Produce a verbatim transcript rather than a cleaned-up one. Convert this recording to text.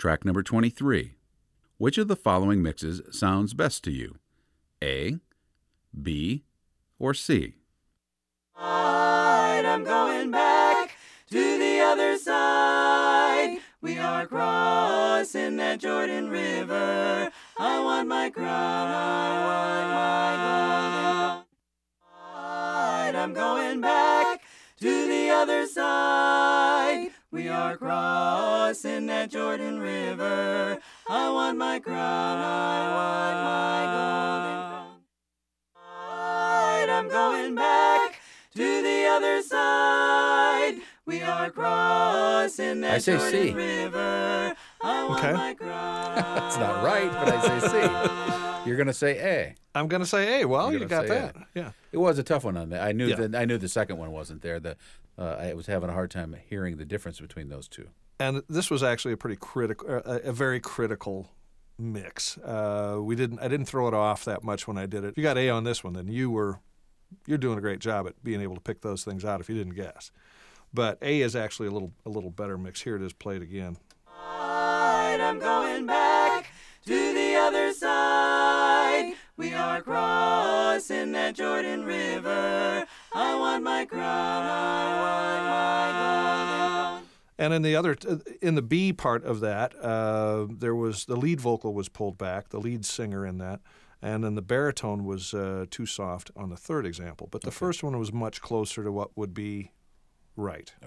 Track number twenty-three. Which of the following mixes sounds best to you? A, B, or C? I'm going back to the other side. We are crossing that Jordan River. I want my crown, I want my golden crown. I'm going back to the other side. We are crossing that Jordan River. I want my crown, I want my golden crown. I'm going back to the other side. We are crossing that I say Jordan C. River. I want Okay. my crown. That's not right, but I say C. You're going to say A. I'm going to say A. Well, You're you gonna got say that. Yeah. It was a tough one on that. I knew Yeah. that. I knew the second one wasn't there. The uh, I was having a hard time hearing the difference between those two. And this was actually a pretty critical, a, a very critical mix. Uh, we didn't. I didn't throw it off that much when I did it. If you got A on this one, then you were, you're doing a great job at being able to pick those things out if you didn't guess. But A is actually a little, a little better mix. Here it is, played again. I'm going back to the other side. We are crossing that Jordan River. I want my crown, I want my golden crown. And in the other, in the B part of that, uh, there was the lead vocal was pulled back, the lead singer in that, and then the baritone was uh, too soft on the third example. But the Okay. first one was much closer to what would be right.